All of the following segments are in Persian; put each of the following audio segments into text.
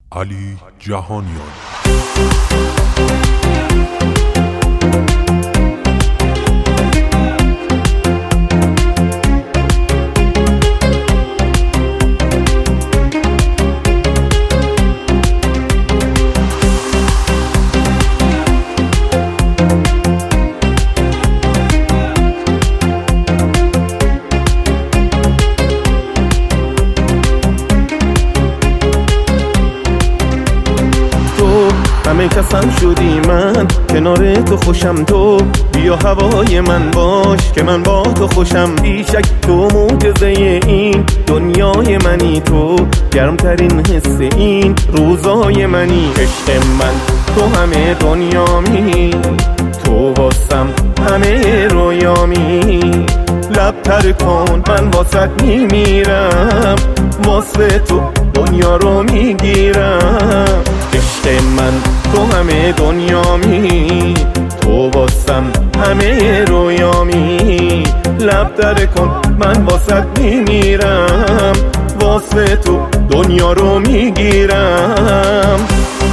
علی جهانیان. همه کسم شدی، من کنار تو خوشم. تو بیا هوای من باش که من با تو خوشم. بیشک تو معجزه این دنیای منی، تو گرمترین حس این روزای منی. عشق من تو همه دنیامی، تو واسم همه رویامی. لبتر کن من واسط میمیرم، واسه تو دنیا رو میگیرم. عشق من تو همه دنیامی، تو واسم همه رویامی. لب در کن من واسط میمیرم، واسه تو دنیا رو میگیرم.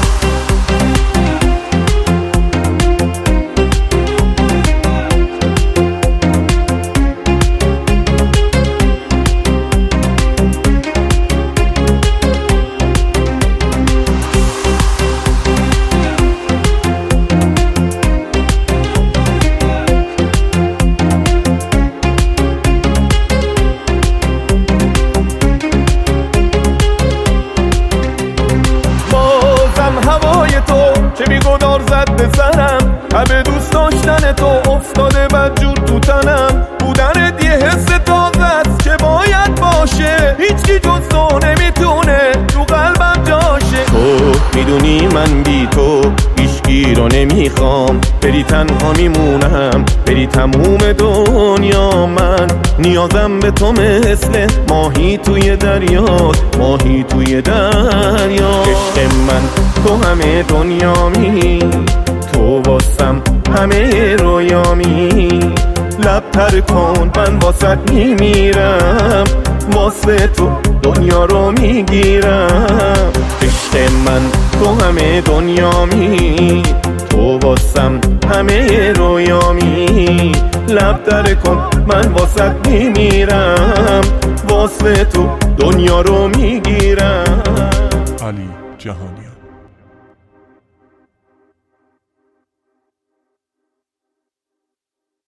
چه بیگدار زد به سرم، همه دوست داشتن تو افتاده بدجور تو تنم. بودنت یه حس تازه است که باید باشه، هیچکی جز تو نمیتونه تو قلبم جاشه. تو میدونی من بی تو هیچکی رو نمیخوام، بری تنها میمونم، بری تموم دنیا. من نیازم به تو مثل ماهی توی دریا، ماهی توی دریا. عشق من تو همه دنیامی، تو واسم همه رویامی. لبتر کن من واسط میمیرم، واسه تو دنیا رو میگیرم. عشق من تو همه دنیامی، تو واسم همه رویامی. لبتر کن من واسط میمیرم، واسه تو دنیا رو میگیرم. علی جهانیان.